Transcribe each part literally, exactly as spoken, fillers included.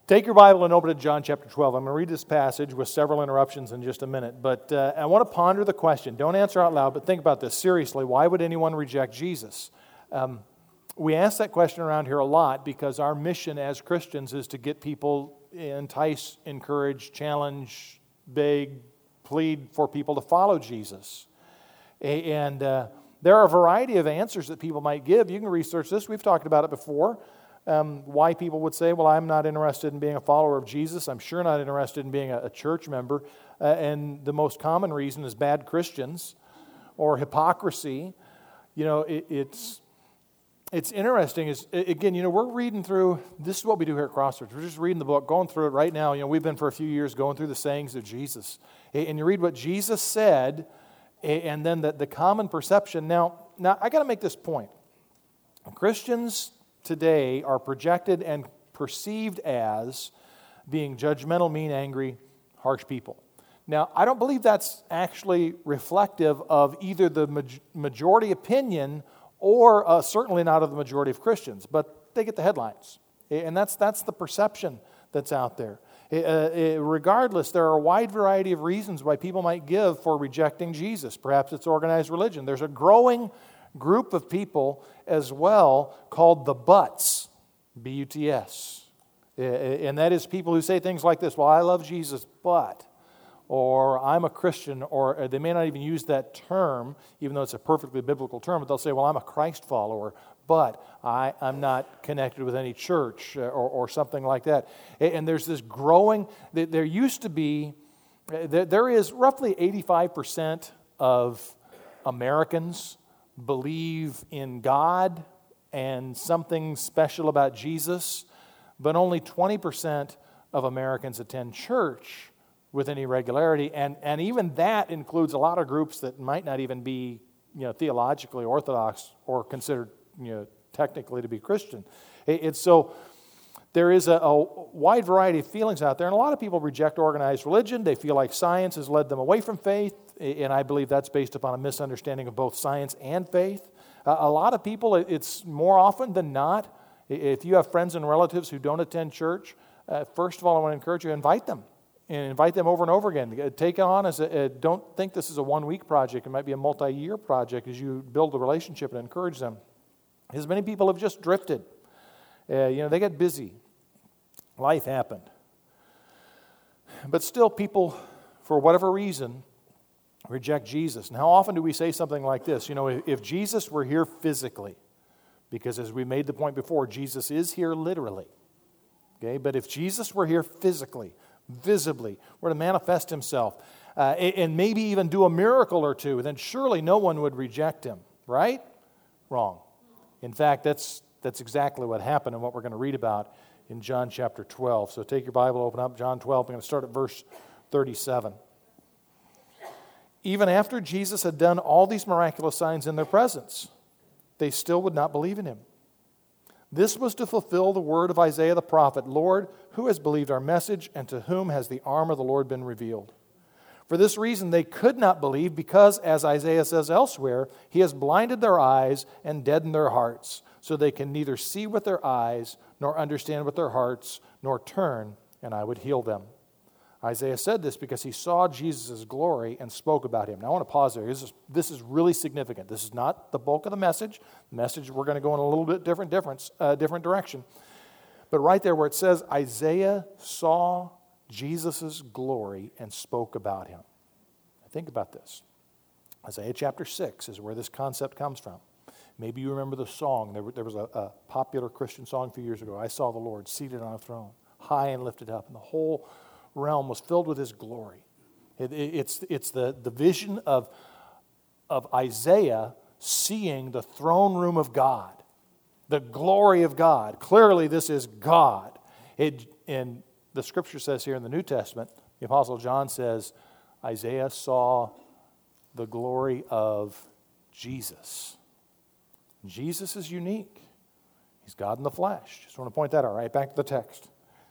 Take your Bible and open to John chapter twelve. I'm going to read this passage with several interruptions in just a minute. But uh, I want to ponder the question. Don't answer out loud, but think about this seriously. Why would anyone reject Jesus? Um, we ask that question around here a lot because our mission as Christians is to get people, entice, encourage, challenge, beg, plead for people to follow Jesus. And uh, there are a variety of answers that people might give. You can research this. We've talked about it before. Um, why people would say, well, I'm not interested in being a follower of Jesus. I'm sure not interested in being a, a church member. Uh, and the most common reason is bad Christians or hypocrisy. You know, it, it's it's interesting. Is again, you know, we're reading through, this is what we do here at Crossroads. We're just reading the book, going through it right now. You know, we've been for a few years going through the sayings of Jesus. And you read what Jesus said, and then the, the common perception. Now, now I got to make this point. Christians today are projected and perceived as being judgmental, mean, angry, harsh people. Now, I don't believe that's actually reflective of either the majority opinion or uh, certainly not of the majority of Christians, but they get the headlines. And that's that's the perception that's out there. Uh, regardless, there are a wide variety of reasons why people might give for rejecting Jesus. Perhaps it's organized religion. There's a growing group of people as well called the buts, B U T S. And that is people who say things like this, well, I love Jesus, but, or I'm a Christian, or they may not even use that term, even though it's a perfectly biblical term, but they'll say, well, I'm a Christ follower, but I, I'm not connected with any church or, or something like that. And there's this growing, there used to be, there is roughly eighty-five percent of Americans believe in God and something special about Jesus, but only twenty percent of Americans attend church with any regularity, and, and even that includes a lot of groups that might not even be, you know, theologically orthodox or considered, you know, technically to be Christian. It, it's so there is a, a wide variety of feelings out there, and a lot of people reject organized religion. They feel like science has led them away from faith, and I believe that's based upon a misunderstanding of both science and faith. Uh, a lot of people, it's more often than not, if you have friends and relatives who don't attend church, uh, first of all, I want to encourage you, invite them. And invite them over and over again. Take it on as a, don't think this is a one-week project. It might be a multi-year project as you build a relationship and encourage them. Because many people have just drifted. Uh, you know, they get busy. Life happened. But still people, for whatever reason, reject Jesus. And how often do we say something like this? You know, if, if Jesus were here physically, because as we made the point before, Jesus is here literally. Okay, but if Jesus were here physically, visibly, were to manifest himself, uh, and maybe even do a miracle or two, then surely no one would reject him, right? Wrong. In fact, that's that's exactly what happened and what we're going to read about in John chapter twelve. So take your Bible, open up John twelve. I'm going to start at verse thirty-seven. Even after Jesus had done all these miraculous signs in their presence, they still would not believe in him. This was to fulfill the word of Isaiah the prophet, Lord, who has believed our message, and to whom has the arm of the Lord been revealed? For this reason they could not believe, because, as Isaiah says elsewhere, he has blinded their eyes and deadened their hearts, so they can neither see with their eyes, nor understand with their hearts, nor turn, and I would heal them. Isaiah said this because he saw Jesus' glory and spoke about him. Now I want to pause there. This is, this is really significant. This is not the bulk of the message. The message, we're going to go in a little bit different difference, uh, different direction. But right there where it says Isaiah saw Jesus' glory and spoke about him. Think about this. Isaiah chapter six is where this concept comes from. Maybe you remember the song. There, there was a, a popular Christian song a few years ago. I saw the Lord seated on a throne, high and lifted up, and the whole realm was filled with his glory. It, it, it's it's the, the vision of, of Isaiah seeing the throne room of God, the glory of God. Clearly this is God. It, and the scripture says here in the New Testament, the Apostle John says, Isaiah saw the glory of Jesus. Jesus is unique. He's God in the flesh. Just want to point that out, right? Back to the text.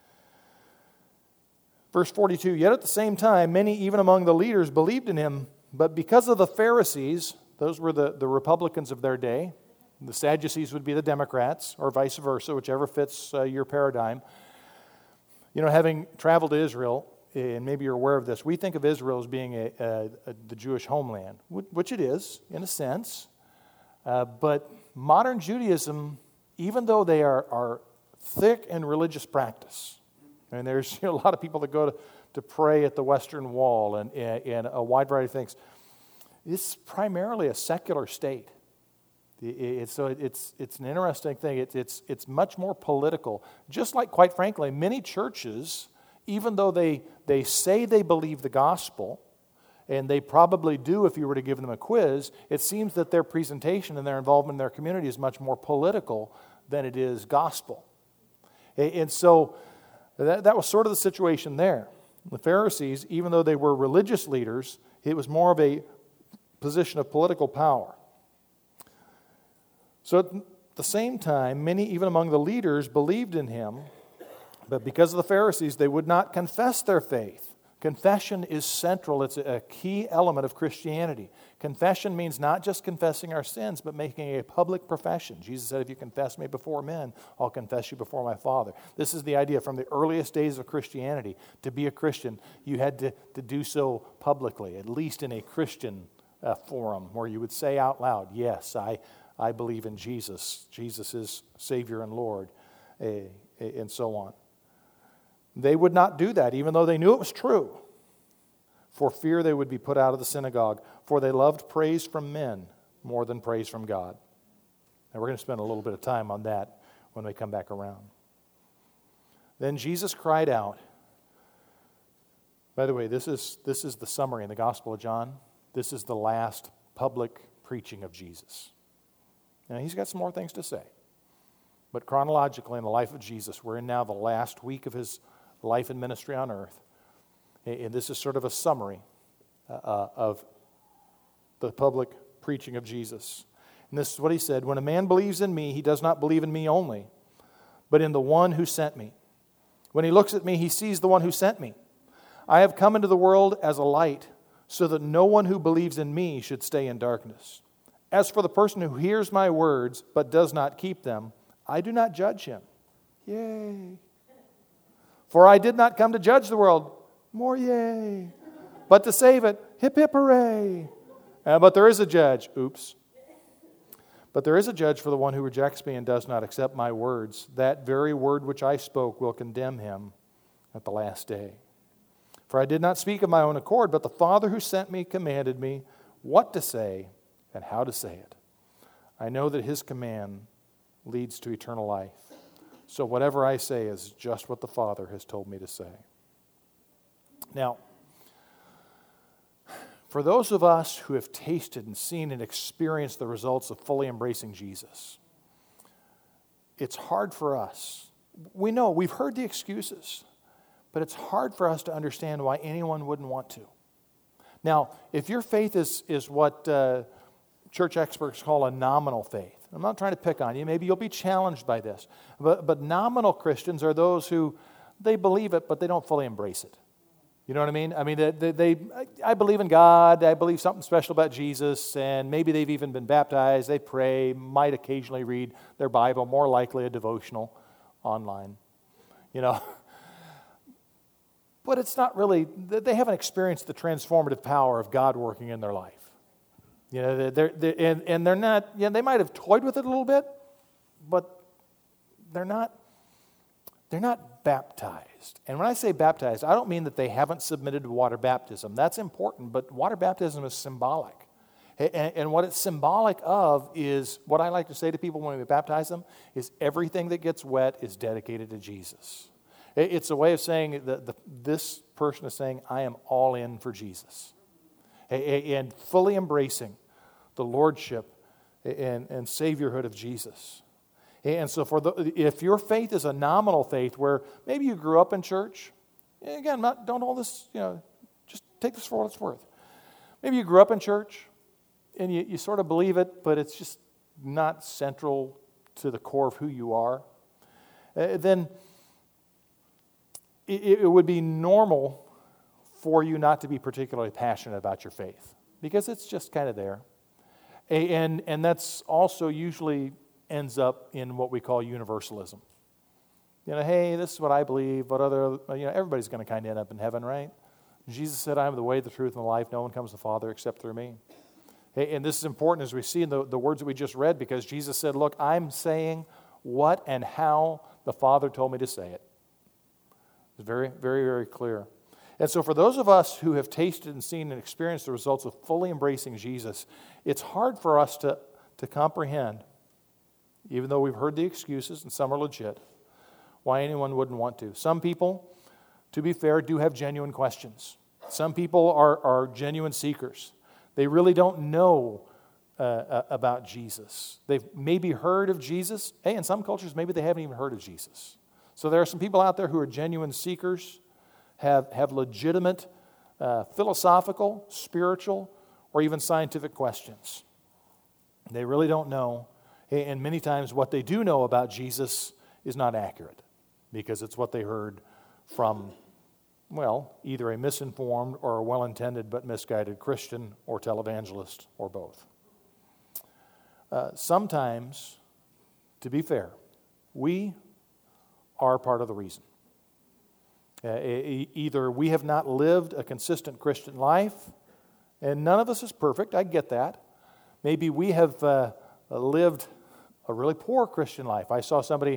Verse forty-two, yet at the same time, many even among the leaders believed in him, but because of the Pharisees, those were the, the Republicans of their day, the Sadducees would be the Democrats, or vice versa, whichever fits uh, your paradigm. You know, having traveled to Israel, and maybe you're aware of this, we think of Israel as being a, a, a, the Jewish homeland, which it is, in a sense. Uh, but modern Judaism, even though they are, are thick in religious practice, and there's you know, a lot of people that go to, to pray at the Western Wall and, and, and a wide variety of things, it's primarily a secular state. It, so it's, it's an interesting thing. It, it's, it's much more political. Just like, quite frankly, many churches, even though they, they say they believe the gospel, and they probably do if you were to give them a quiz, it seems that their presentation and their involvement in their community is much more political than it is gospel. And so that, that was sort of the situation there. The Pharisees, even though they were religious leaders, it was more of a position of political power. So at the same time, many, even among the leaders, believed in him, but because of the Pharisees, they would not confess their faith. Confession is central. It's a key element of Christianity. Confession means not just confessing our sins, but making a public profession. Jesus said, if you confess me before men, I'll confess you before my Father. This is the idea from the earliest days of Christianity. To be a Christian, you had to, to do so publicly, at least in a Christian uh, forum, where you would say out loud, yes, I, I believe in Jesus. Jesus is Savior and Lord, uh, and so on. They would not do that, even though they knew it was true, for fear they would be put out of the synagogue, for they loved praise from men more than praise from God. And we're going to spend a little bit of time on that when we come back around. Then Jesus cried out. By the way, this is, this is the summary in the Gospel of John. This is the last public preaching of Jesus. Now, he's got some more things to say. But chronologically, in the life of Jesus, we're in now the last week of his life and ministry on earth. And this is sort of a summary uh, of the public preaching of Jesus. And this is what he said, when a man believes in me, he does not believe in me only, but in the one who sent me. When he looks at me, he sees the one who sent me. I have come into the world as a light, so that no one who believes in me should stay in darkness. As for the person who hears my words, but does not keep them, I do not judge him. Yay. For I did not come to judge the world. More yay. But to save it. Hip hip hooray. Uh, but there is a judge. Oops. But there is a judge for the one who rejects me and does not accept my words. That very word which I spoke will condemn him at the last day. For I did not speak of my own accord, but the Father who sent me commanded me what to say and how to say it. I know that his command leads to eternal life. So whatever I say is just what the Father has told me to say. Now, for those of us who have tasted and seen and experienced the results of fully embracing Jesus, it's hard for us. We know, we've heard the excuses, but it's hard for us to understand why anyone wouldn't want to. Now, if your faith is, is what uh, church experts call a nominal faith, I'm not trying to pick on you. Maybe you'll be challenged by this. But, but nominal Christians are those who, they believe it, but they don't fully embrace it. You know what I mean? I mean, they, they, they I believe in God. I believe something special about Jesus. And maybe they've even been baptized. They pray, might occasionally read their Bible, more likely a devotional online. You know? But it's not really, they haven't experienced the transformative power of God working in their life. You know, they're, they're, and, and they're not, you know, they might have toyed with it a little bit, but they're not, they're not baptized. And when I say baptized, I don't mean that they haven't submitted to water baptism. That's important, but water baptism is symbolic. And, and what it's symbolic of is, what I like to say to people when we baptize them, is everything that gets wet is dedicated to Jesus. It's a way of saying that the, this person is saying, I am all in for Jesus. And fully embracing the lordship and, and saviorhood of Jesus. And so for the, if your faith is a nominal faith where maybe you grew up in church, again, not, don't hold this, you know, just take this for what it's worth. Maybe you grew up in church and you, you sort of believe it, but it's just not central to the core of who you are. Uh, then it, it would be normal for you not to be particularly passionate about your faith because it's just kind of there. And, and that's also usually ends up in what we call universalism. You know, hey, this is what I believe, but other, you know, everybody's going to kind of end up in heaven, right? Jesus said, I am the way, the truth, and the life. No one comes to the Father except through me. Hey, and this is important as we see in the, the words that we just read, because Jesus said, look, I'm saying what and how the Father told me to say it. It's very, very, very clear. And so for those of us who have tasted and seen and experienced the results of fully embracing Jesus, it's hard for us to, to comprehend, even though we've heard the excuses, and some are legit, why anyone wouldn't want to. Some people, to be fair, do have genuine questions. Some people are, are genuine seekers. They really don't know uh, about Jesus. They've maybe heard of Jesus. Hey, in some cultures, maybe they haven't even heard of Jesus. So there are some people out there who are genuine seekers, have, have legitimate uh, philosophical, spiritual, or even scientific questions. They really don't know. And many times what they do know about Jesus is not accurate, because it's what they heard from, well, either a misinformed or a well-intended but misguided Christian or televangelist, or both. Uh, sometimes, to be fair, we are part of the reason. Uh, e- either we have not lived a consistent Christian life, and none of us is perfect, I get that. Maybe we have uh, lived a really poor Christian life. I saw somebody,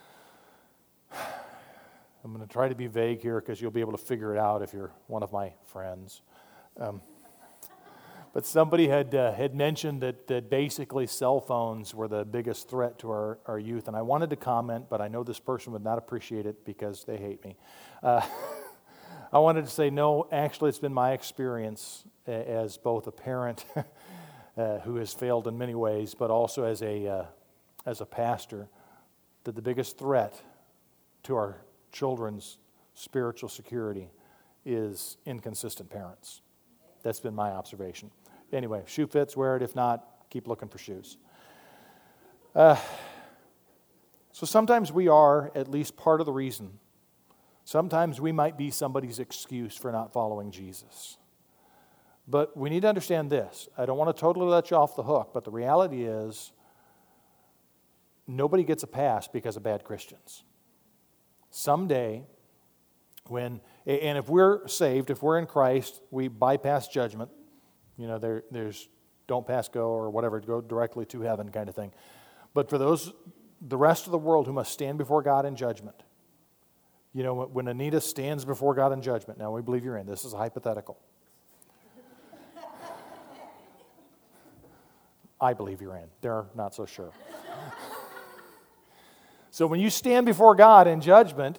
I'm going to try to be vague here because you'll be able to figure it out if you're one of my friends. Um, but somebody had uh, had mentioned that, that basically cell phones were the biggest threat to our, our youth. And I wanted to comment, but I know this person would not appreciate it because they hate me. Uh, I wanted to say, no, actually it's been my experience as both a parent uh, who has failed in many ways, but also as a, uh, as a pastor, that the biggest threat to our children's spiritual security is inconsistent parents. That's been my observation. Anyway, shoe fits, wear it. If not, keep looking for shoes. Uh, so sometimes we are at least part of the reason. Sometimes we might be somebody's excuse for not following Jesus. But we need to understand this. I don't want to totally let you off the hook, but the reality is nobody gets a pass because of bad Christians. Someday, when, and if we're saved, if we're in Christ, we bypass judgment. You know, there, there's don't pass go or whatever, go directly to heaven kind of thing. But for those, the rest of the world who must stand before God in judgment, you know, when Anita stands before God in judgment, now we believe you're in, this is a hypothetical. I believe you're in. They're not so sure. So when you stand before God in judgment,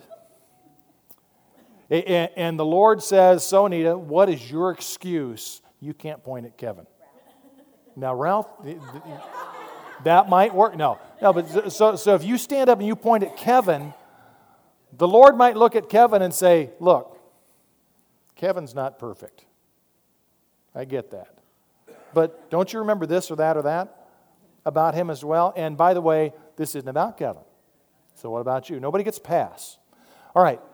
and the Lord says, so Anita, what is your excuse? You can't point at Kevin. Now, Ralph, that might work. No, no, but so, so if you stand up and you point at Kevin, the Lord might look at Kevin and say, look, Kevin's not perfect. I get that. But don't you remember this or that or that about him as well? And by the way, this isn't about Kevin. So what about you? Nobody gets a pass. All right.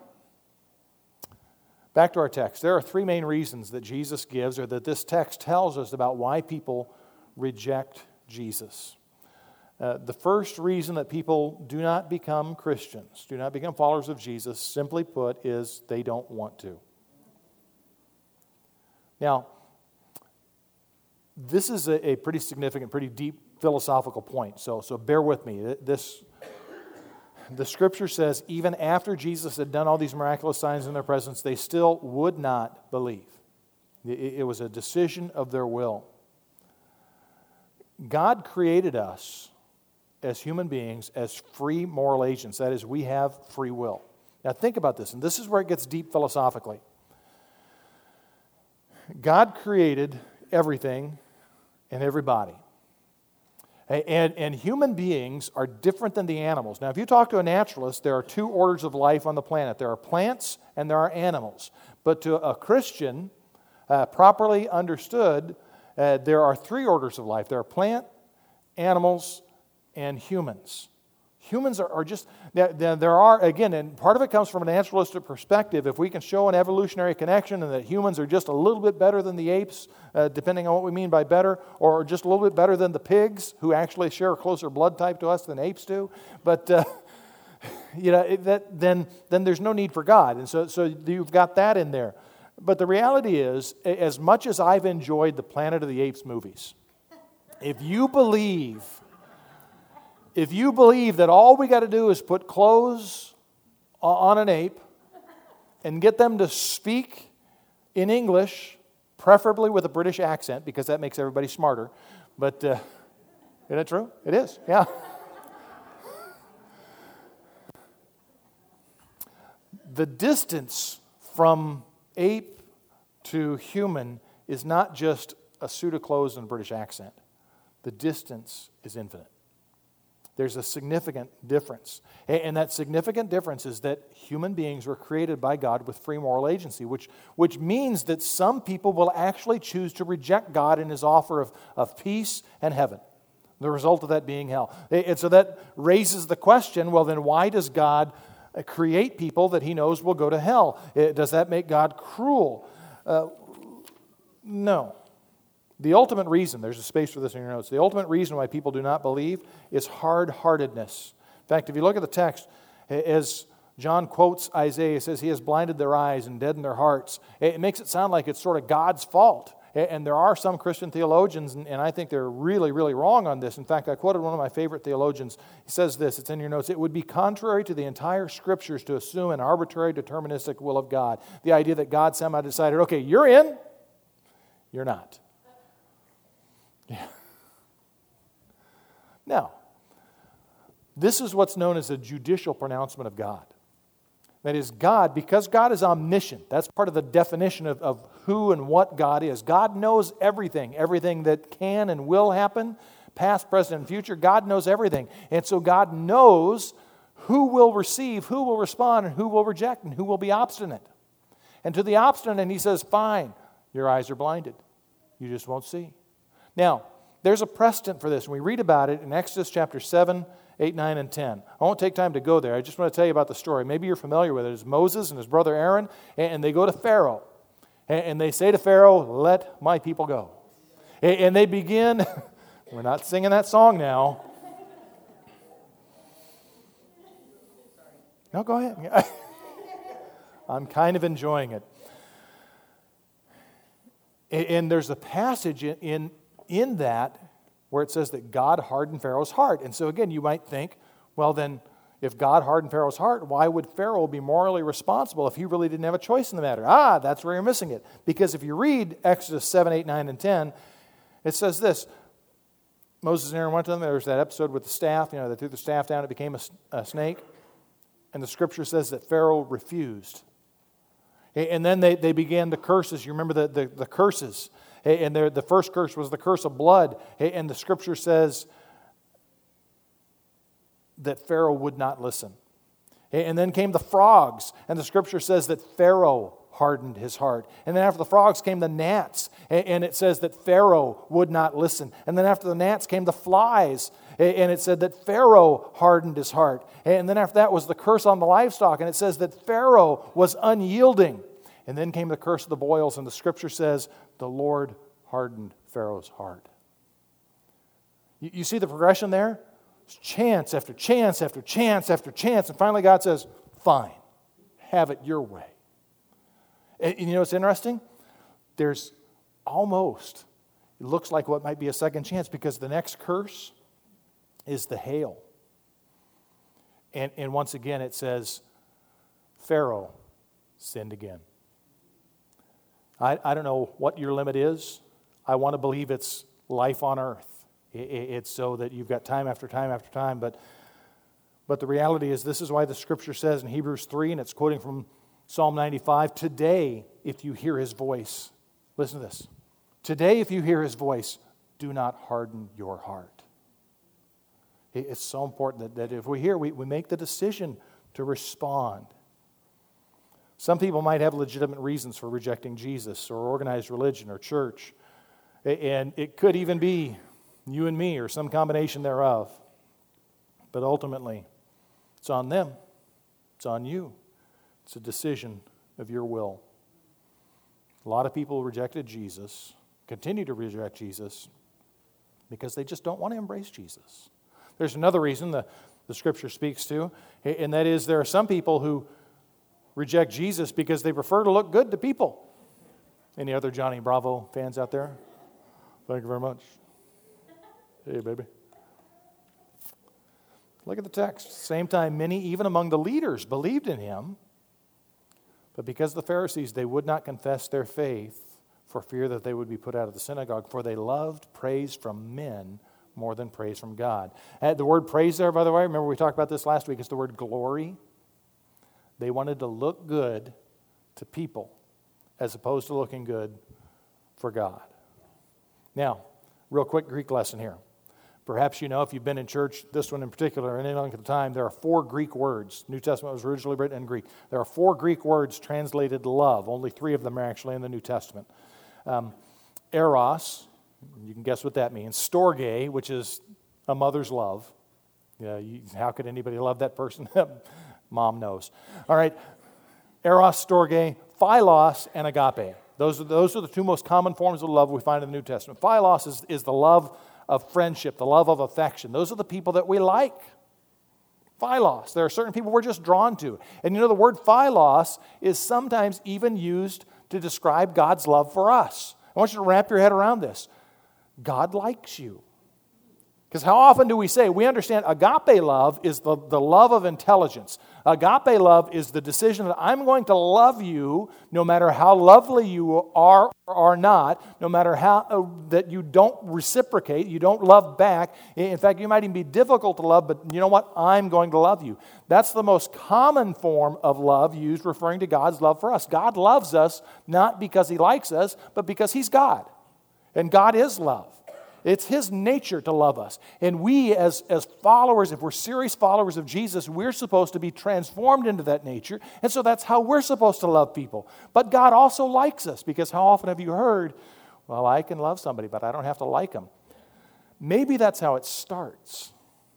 Back to our text. There are three main reasons that Jesus gives, or that this text tells us about why people reject Jesus. Uh, the first reason that people do not become Christians, do not become followers of Jesus, simply put, is they don't want to. Now, this is a, a pretty significant, pretty deep philosophical point, so, so bear with me. This, the Scripture says, even after Jesus had done all these miraculous signs in their presence, they still would not believe. It, it was a decision of their will. God created us as human beings as free moral agents. That is, we have free will. Now think about this, and this is where it gets deep philosophically. God created everything and everybody. And, and human beings are different than the animals. Now, if you talk to a naturalist, there are two orders of life on the planet. There are plants and there are animals. But to a Christian, uh, properly understood, uh, there are three orders of life. There are plant, animals, and humans. Humans are, are just, there, there are, again, and part of it comes from a naturalistic perspective. If we can show an evolutionary connection and that humans are just a little bit better than the apes, uh, depending on what we mean by better, or just a little bit better than the pigs, who actually share a closer blood type to us than apes do. But, uh, you know, it- that, then, then there's no need for God. And so, so you've got that in there. But the reality is, a- as much as I've enjoyed the Planet of the Apes movies, if you believe, if you believe that all we got to do is put clothes o- on an ape and get them to speak in English, preferably with a British accent, because that makes everybody smarter. But uh, isn't that true? It is, yeah. The distance from ape to human is not just a suit of clothes and a British accent. The distance is infinite. There's a significant difference. And that significant difference is that human beings were created by God with free moral agency, which, which means that some people will actually choose to reject God and His offer of, of peace and heaven. The result of that being hell. And so that raises the question, well, then why does God create people that He knows will go to hell? Does that make God cruel? Uh, no. The ultimate reason, there's a space for this in your notes, the ultimate reason why people do not believe is hard-heartedness. In fact, if you look at the text, as John quotes Isaiah, he says, He has blinded their eyes and deadened their hearts. It makes it sound like it's sort of God's fault. And there are some Christian theologians, and I think they're really, really wrong on this. In fact, I quoted one of my favorite theologians. He says this, it's in your notes, it would be contrary to the entire Scriptures to assume an arbitrary deterministic will of God. The idea that God somehow decided, okay, you're in, you're not. Yeah. Now, this is what's known as a judicial pronouncement of God. That is, God, because God is omniscient, that's part of the definition of, of who and what God is. God knows everything, everything that can and will happen, past, present, and future. God knows everything. And so God knows who will receive, who will respond, and who will reject, and who will be obstinate. And to the obstinate, He says, fine, your eyes are blinded. You just won't see. Now, there's a precedent for this. We read about it in Exodus chapter seven, eight, nine, and ten. I won't take time to go there. I just want to tell you about the story. Maybe you're familiar with it. It's Moses and his brother Aaron, and they go to Pharaoh. And they say to Pharaoh, let my people go. And they begin, we're not singing that song now. No, go ahead. I'm kind of enjoying it. And there's a passage in, in that where it says that God hardened Pharaoh's heart. And so again, you might think, well then, if God hardened Pharaoh's heart, why would Pharaoh be morally responsible if he really didn't have a choice in the matter? Ah, that's where you're missing it. Because if you read Exodus seven, eight, nine, and ten, it says this. Moses and Aaron went to them. There was that episode with the staff. You know, they threw the staff down. It became a, a snake. And the Scripture says that Pharaoh refused. And then they, they began the curses. You remember the, the, the curses. And the first curse was the curse of blood. And the Scripture says that Pharaoh would not listen. And then came the frogs. And the Scripture says that Pharaoh hardened his heart. And then after the frogs came the gnats. And it says that Pharaoh would not listen. And then after the gnats came the flies. And it said that Pharaoh hardened his heart. And then after that was the curse on the livestock. And it says that Pharaoh was unyielding. And then came the curse of the boils. And the Scripture says the Lord hardened Pharaoh's heart. You, you see the progression there? It's chance after chance after chance after chance. And finally God says, fine, have it your way. And, and you know what's interesting? There's almost, it looks like what might be a second chance, because the next curse is the hail. And, and once again it says, Pharaoh sinned again. I, I don't know what your limit is. I want to believe it's life on earth. It, it, it's so that you've got time after time after time. But, but the reality is, this is why the Scripture says in Hebrews three, and it's quoting from Psalm ninety-five, today, if you hear His voice, listen to this. Today, if you hear His voice, do not harden your heart. It, it's so important that, that if we hear, we, we make the decision to respond. Some people might have legitimate reasons for rejecting Jesus or organized religion or church. And it could even be you and me or some combination thereof. But ultimately, it's on them. It's on you. It's a decision of your will. A lot of people rejected Jesus, continue to reject Jesus, because they just don't want to embrace Jesus. There's another reason. The, the Scripture speaks to, and that is there are some people who reject Jesus because they prefer to look good to people. Any other Johnny Bravo fans out there? Thank you very much. Hey, baby. Look at the text. Same time, many, even among the leaders, believed in him. But because of the Pharisees, they would not confess their faith for fear that they would be put out of the synagogue. For they loved praise from men more than praise from God. And the word praise there, by the way, remember we talked about this last week, it's the word glory. They wanted to look good to people as opposed to looking good for God. Now, real quick Greek lesson here. Perhaps you know, if you've been in church, this one in particular, and any length of time, there are four Greek words. New Testament was originally written in Greek. There are four Greek words translated love. Only three of them are actually in the New Testament. Um, eros, you can guess what that means. Storge, which is a mother's love. Yeah, you, how could anybody love that person? Mom knows. All right. Eros, storge, philos, and agape. Those are, those are the two most common forms of love we find in the New Testament. Philos is, is the love of friendship, the love of affection. Those are the people that we like. Philos. There are certain people we're just drawn to. And you know, the word philos is sometimes even used to describe God's love for us. I want you to wrap your head around this. God likes you. Because how often do we say, we understand agape love is the, the love of intelligence. Agape love is the decision that I'm going to love you no matter how lovely you are or are not, no matter how uh, that you don't reciprocate, you don't love back. In fact, you might even be difficult to love, but you know what? I'm going to love you. That's the most common form of love used referring to God's love for us. God loves us not because He likes us, but because He's God. And God is love. It's His nature to love us. And we as, as followers, if we're serious followers of Jesus, we're supposed to be transformed into that nature. And so that's how we're supposed to love people. But God also likes us, because how often have you heard, well, I can love somebody, but I don't have to like them. Maybe that's how it starts.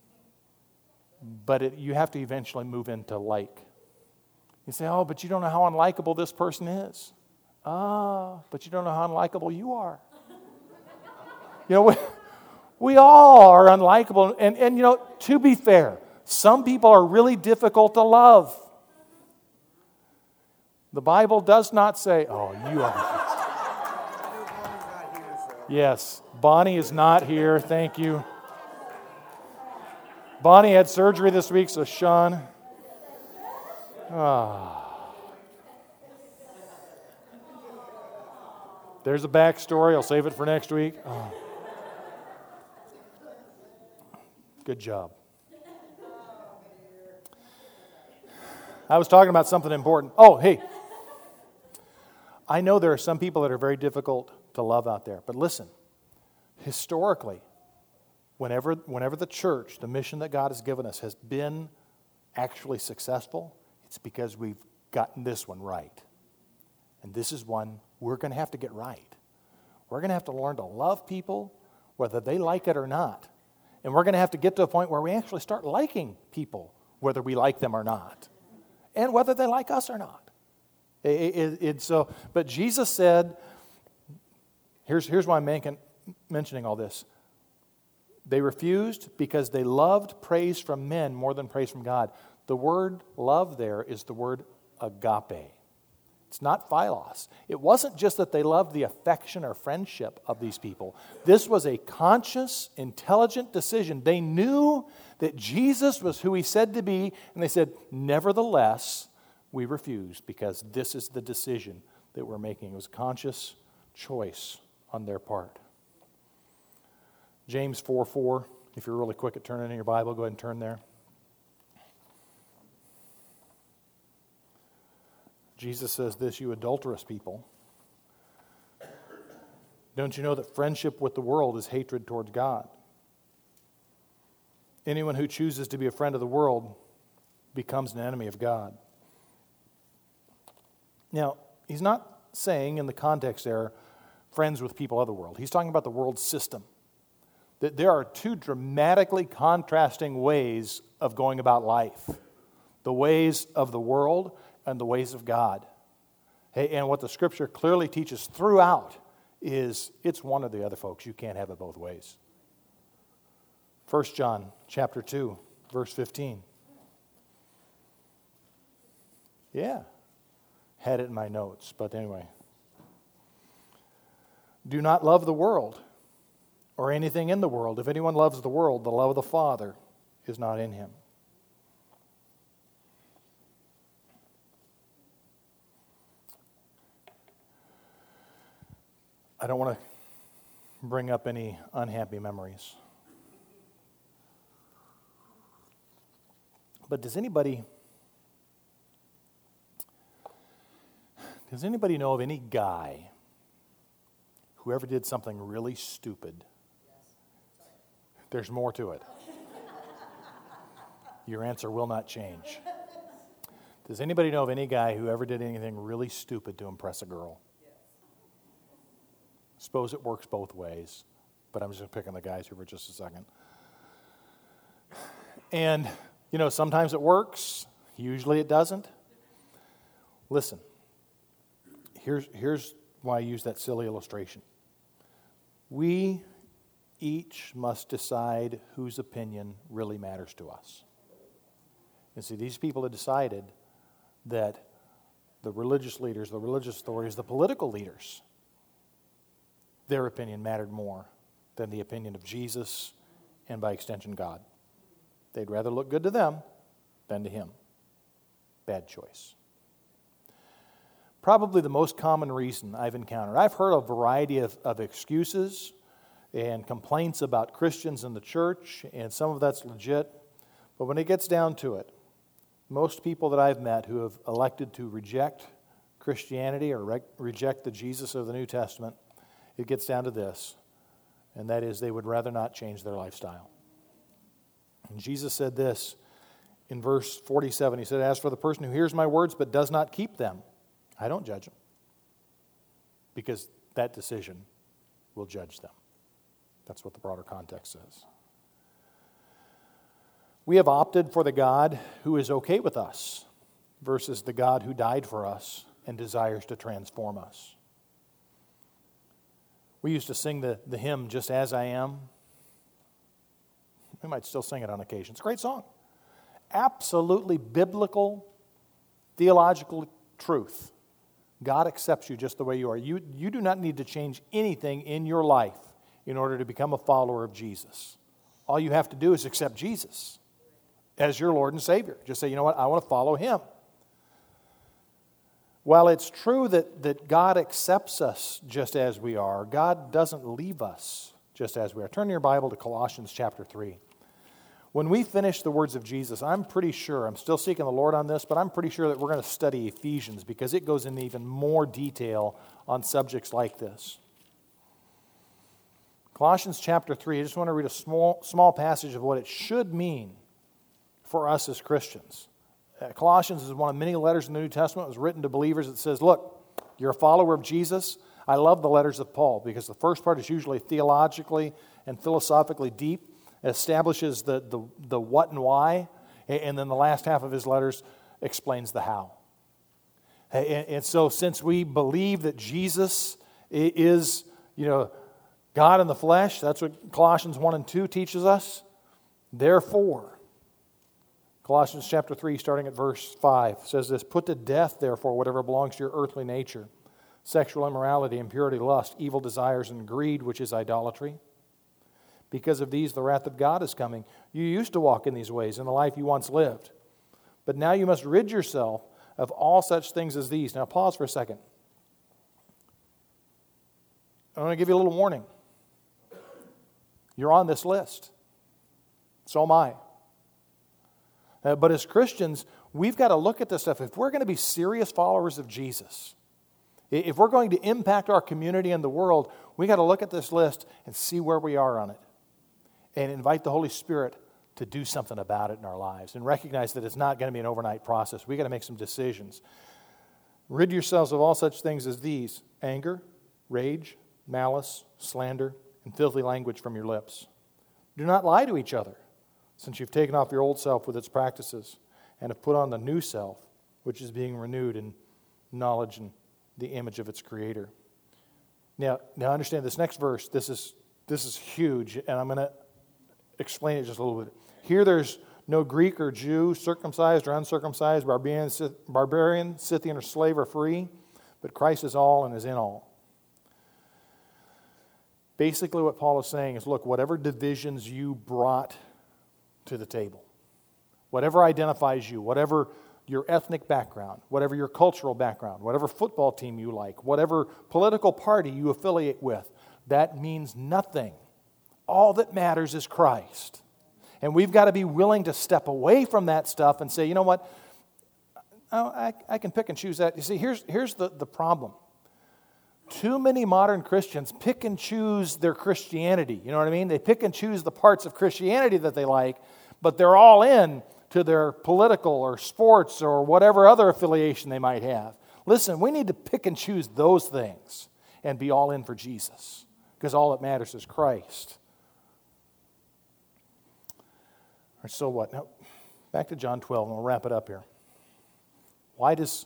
But it, you have to eventually move into like. You say, oh, but you don't know how unlikable this person is. Ah, but you don't know how unlikable you are. You know, we, we all are unlikable. And, and, you know, to be fair, some people are really difficult to love. The Bible does not say, oh, you are. Yes, Bonnie is not here. Thank you. Bonnie had surgery this week, so Sean. Ah. There's a backstory. I'll save it for next week. Oh. Good job. I was talking about something important. Oh, hey. I know there are some people that are very difficult to love out there. But listen, historically, whenever, whenever the church, the mission that God has given us, has been actually successful, it's because we've gotten this one right. And this is one we're going to have to get right. We're going to have to learn to love people whether they like it or not. And we're going to have to get to a point where we actually start liking people, whether we like them or not, and whether they like us or not. It, it, it, so, but Jesus said, here's, here's why I'm making, mentioning all this. They refused because they loved praise from men more than praise from God. The word love there is the word agape. It's not philos. It wasn't just that they loved the affection or friendship of these people. This was a conscious, intelligent decision. They knew that Jesus was who He said to be, and they said, nevertheless, we refuse because this is the decision that we're making. It was a conscious choice on their part. James four four, if you're really quick at turning in your Bible, go ahead and turn there. Jesus says this, you adulterous people. Don't you know that friendship with the world is hatred towards God? Anyone who chooses to be a friend of the world becomes an enemy of God. Now, he's not saying in the context there, friends with people of the world. He's talking about the world system. That there are two dramatically contrasting ways of going about life. The ways of the world and the ways of God. Hey, and what the Scripture clearly teaches throughout is it's one or the other, folks. You can't have it both ways. First John chapter two. verse fifteen. Yeah. Had it in my notes, but anyway. Do not love the world or anything in the world. If anyone loves the world, the love of the Father is not in him. I don't want to bring up any unhappy memories. But does anybody does anybody know of any guy who ever did something really stupid? There's more to it. Your answer will not change. Does anybody know of any guy who ever did anything really stupid to impress a girl? Suppose it works both ways, but I'm just picking the guys here for just a second. And, you know, sometimes it works, usually it doesn't. Listen, here's, here's why I use that silly illustration. We each must decide whose opinion really matters to us. And see, these people have decided that the religious leaders, the religious authorities, the political leaders, their opinion mattered more than the opinion of Jesus and by extension God. They'd rather look good to them than to him. Bad choice. Probably the most common reason I've encountered. I've heard a variety of, of excuses and complaints about Christians in the church, and some of that's legit. But when it gets down to it, most people that I've met who have elected to reject Christianity or re- reject the Jesus of the New Testament, it gets down to this, and that is they would rather not change their lifestyle. And Jesus said this in verse forty-seven. He said, "As for the person who hears my words but does not keep them, I don't judge him, because that decision will judge them." That's what the broader context says. We have opted for the God who is okay with us versus the God who died for us and desires to transform us. We used to sing the, the hymn, "Just As I Am." We might still sing it on occasion. It's a great song. Absolutely biblical, theological truth. God accepts you just the way you are. You, you do not need to change anything in your life in order to become a follower of Jesus. All you have to do is accept Jesus as your Lord and Savior. Just say, you know what, I want to follow him. While it's true that, that God accepts us just as we are, God doesn't leave us just as we are. Turn your Bible to Colossians chapter three. When we finish the words of Jesus, I'm pretty sure, I'm still seeking the Lord on this, but I'm pretty sure that we're going to study Ephesians because it goes into even more detail on subjects like this. Colossians chapter three, I just want to read a small, small passage of what it should mean for us as Christians. Uh, Colossians is one of many letters in the New Testament. It was written to believers that says, look, you're a follower of Jesus. I love the letters of Paul because the first part is usually theologically and philosophically deep. It establishes the, the, the what and why, and then the last half of his letters explains the how. And, and so since we believe that Jesus is, you know, God in the flesh, that's what Colossians one and two teaches us. Therefore, Colossians chapter three, starting at verse five, says this, "Put to death, therefore, whatever belongs to your earthly nature, sexual immorality, impurity, lust, evil desires, and greed, which is idolatry. Because of these, the wrath of God is coming. You used to walk in these ways in the life you once lived. But now you must rid yourself of all such things as these." Now pause for a second. I want to give you a little warning. You're on this list. So am I. Uh, but as Christians, we've got to look at this stuff. If we're going to be serious followers of Jesus, if we're going to impact our community and the world, we've got to look at this list and see where we are on it. And invite the Holy Spirit to do something about it in our lives. And recognize that it's not going to be an overnight process. We've got to make some decisions. Rid yourselves of all such things as these: anger, rage, malice, slander, and filthy language from your lips. Do not lie to each other, since you've taken off your old self with its practices and have put on the new self, which is being renewed in knowledge and the image of its creator. Now, now understand this next verse. This is this is huge, and I'm going to explain it just a little bit. Here there's No Greek or Jew, circumcised or uncircumcised, barbarian, barbarian, Scythian or slave or free, but Christ is all and is in all. Basically what Paul is saying is, look, whatever divisions you brought to the table, whatever identifies you, whatever your ethnic background, whatever your cultural background, whatever football team you like, whatever political party you affiliate with, that means nothing. All that matters is Christ. And we've got to be willing to step away from that stuff and say, you know what, I, I can pick and choose that. You see, here's, here's the, the problem. Too many modern Christians pick and choose their Christianity. You know what I mean? They pick and choose the parts of Christianity that they like, but they're all in to their political or sports or whatever other affiliation they might have. Listen, we need to pick and choose those things and be all in for Jesus, because all that matters is Christ. Or so what? Now, back to John twelve, and we'll wrap it up here. Why does,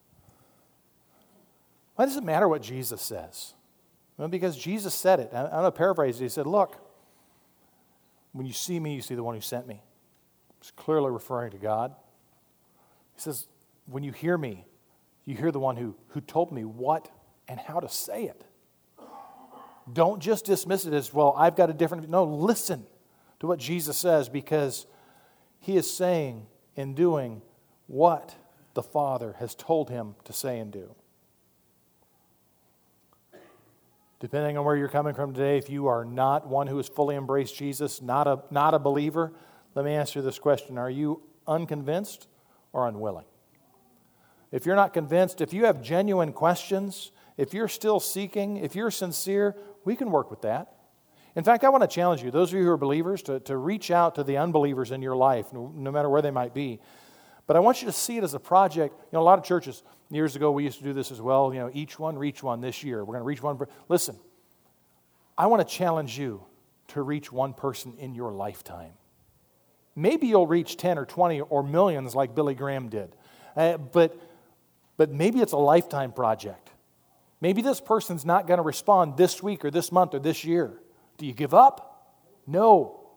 why does it matter what Jesus says? Well, because Jesus said it. I'm going to paraphrase it. He said, look, when you see me, you see the one who sent me. He's clearly referring to God. He says, when you hear me, you hear the one who, who told me what and how to say it. Don't just dismiss it as, well, I've got a different... No, listen to what Jesus says, because he is saying and doing what the Father has told him to say and do. Depending on where you're coming from today, if you are not one who has fully embraced Jesus, not a, not a believer, let me answer this question. Are you unconvinced or unwilling? If you're not convinced, if you have genuine questions, if you're still seeking, if you're sincere, we can work with that. In fact, I want to challenge you, those of you who are believers, to, to reach out to the unbelievers in your life, no, no matter where they might be. But I want you to see it as a project. You know, a lot of churches, years ago, we used to do this as well. You know, each one, reach one this year. We're going to reach one. Listen, I want to challenge you to reach one person in your lifetime. Maybe you'll reach ten or twenty or millions like Billy Graham did. Uh, but, but maybe it's a lifetime project. Maybe this person's not going to respond this week or this month or this year. Do you give up? No.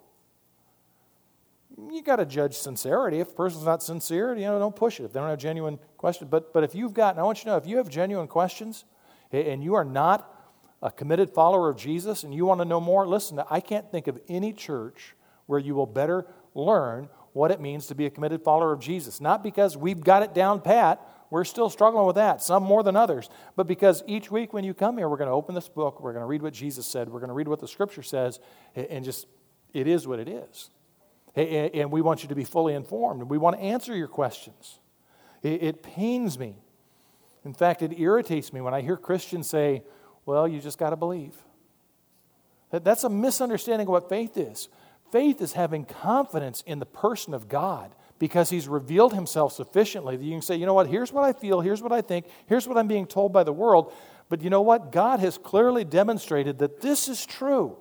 You got to judge sincerity. If a person's not sincere, you know, don't push it if they don't have genuine questions. But, but if you've got, and I want you to know, if you have genuine questions and you are not a committed follower of Jesus and you want to know more, listen, I can't think of any church where you will better learn what it means to be a committed follower of Jesus. Not because we've got it down pat. We're still struggling with that, some more than others. But because each week when you come here, we're going to open this book, we're going to read what Jesus said, we're going to read what the Scripture says, and just, it is what it is. And we want you to be fully informed. We want to answer your questions. It pains me. In fact, it irritates me when I hear Christians say, well, you just got to believe. That's a misunderstanding of what faith is. Faith is having confidence in the person of God, because He's revealed Himself sufficiently that you can say, you know what, here's what I feel, here's what I think, here's what I'm being told by the world, but you know what, God has clearly demonstrated that this is true.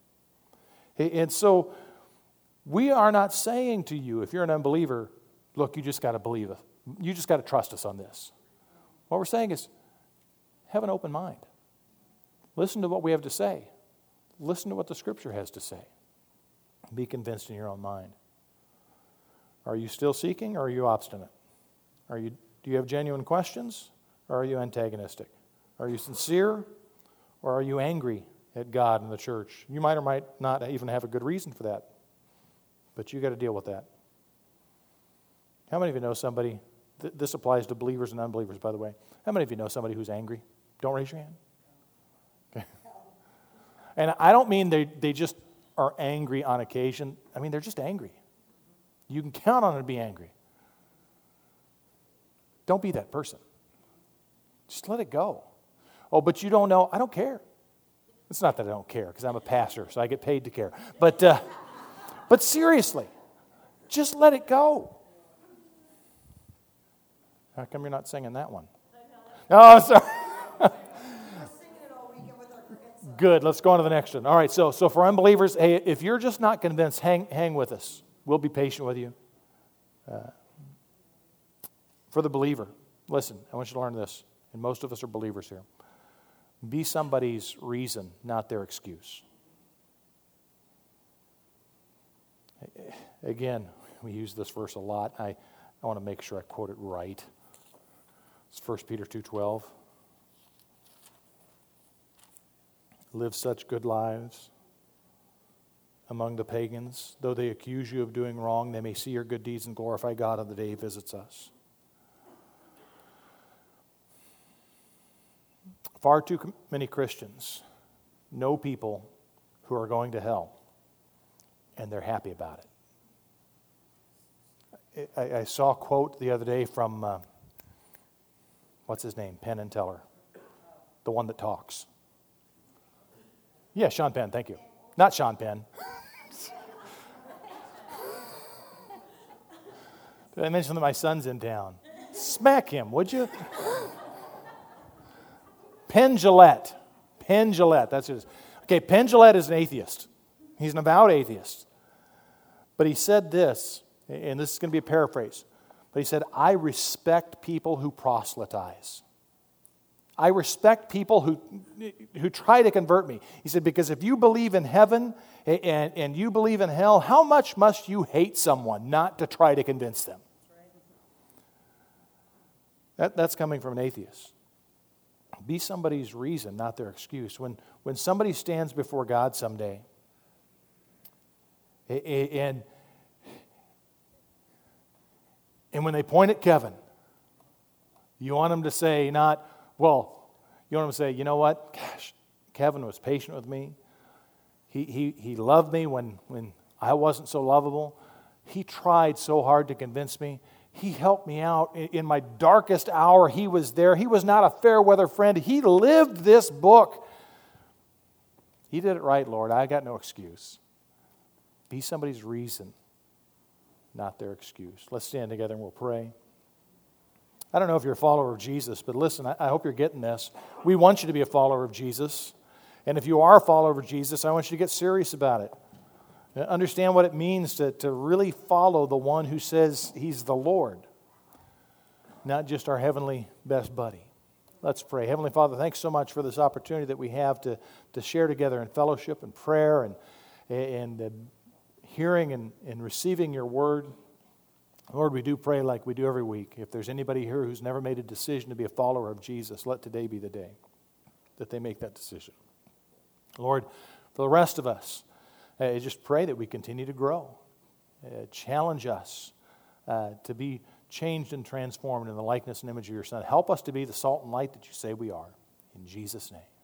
And so we are not saying to you, if you're an unbeliever, look, you just got to believe us. You just got to trust us on this. What we're saying is, have an open mind. Listen to what we have to say. Listen to what the Scripture has to say. Be convinced in your own mind. Are you still seeking, or are you obstinate? Are you, do you have genuine questions, or are you antagonistic? Are you sincere, or are you angry at God and the church? You might or might not even have a good reason for that, but you got to deal with that. How many of you know somebody, th- this applies to believers and unbelievers, by the way. How many of you know somebody who's angry? Don't raise your hand. Okay. And I don't mean they, they just are angry on occasion. I mean, they're just angry. You can count on them to be angry. Don't be that person. Just let it go. Oh, but you don't know. I don't care. It's not that I don't care, because I'm a pastor, so I get paid to care. But, uh, but seriously, just let it go. How come you're not singing that one? Oh, sorry. Good. Let's go on to the next one. All right. So, so for unbelievers, hey, if you're just not convinced, hang, hang with us. We'll be patient with you. Uh, for the believer, listen. I want you to learn this, and most of us are believers here. Be somebody's reason, not their excuse. Again, we use this verse a lot. I, I want to make sure I quote it right. It's First Peter two twelve. Live such good lives among the pagans. Though they accuse you of doing wrong, they may see your good deeds and glorify God on the day He visits us. Far too many Christians know people who are going to hell, and they're happy about it. I, I saw a quote the other day from, uh, what's his name? Penn and Teller. The one that talks. Yeah, Sean Penn, thank you. Not Sean Penn. Did I mention that my son's in town? Smack him, would you? Penn Jillette. Penn Jillette, that's his. Okay, Penn Jillette is an atheist. He's an avowed atheist. But he said this, and this is going to be a paraphrase, but he said, I respect people who proselytize. I respect people who, who try to convert me. He said, because if you believe in heaven and, and you believe in hell, how much must you hate someone not to try to convince them? That, that's coming from an atheist. Be somebody's reason, not their excuse. When, when somebody stands before God someday, and, and when they point at Kevin, you want them to say not, well, you want them to say, you know what? Gosh, Kevin was patient with me. He, he, he loved me when, when I wasn't so lovable. He tried so hard to convince me. He helped me out in my darkest hour. He was there. He was not a fair weather friend. He lived this book. He did it right, Lord. I got no excuse. Be somebody's reason, not their excuse. Let's stand together and we'll pray. I don't know if you're a follower of Jesus, but listen, I hope you're getting this. We want you to be a follower of Jesus. And if you are a follower of Jesus, I want you to get serious about it. Understand what it means to, to really follow the one who says He's the Lord, not just our heavenly best buddy. Let's pray. Heavenly Father, thanks so much for this opportunity that we have to, to share together in fellowship and prayer and, and uh, hearing and, and receiving your word. Lord, we do pray like we do every week. If there's anybody here who's never made a decision to be a follower of Jesus, let today be the day that they make that decision. Lord, for the rest of us, I just pray that we continue to grow. Uh, challenge us uh, to be changed and transformed in the likeness and image of your Son. Help us to be the salt and light that you say we are. In Jesus' name.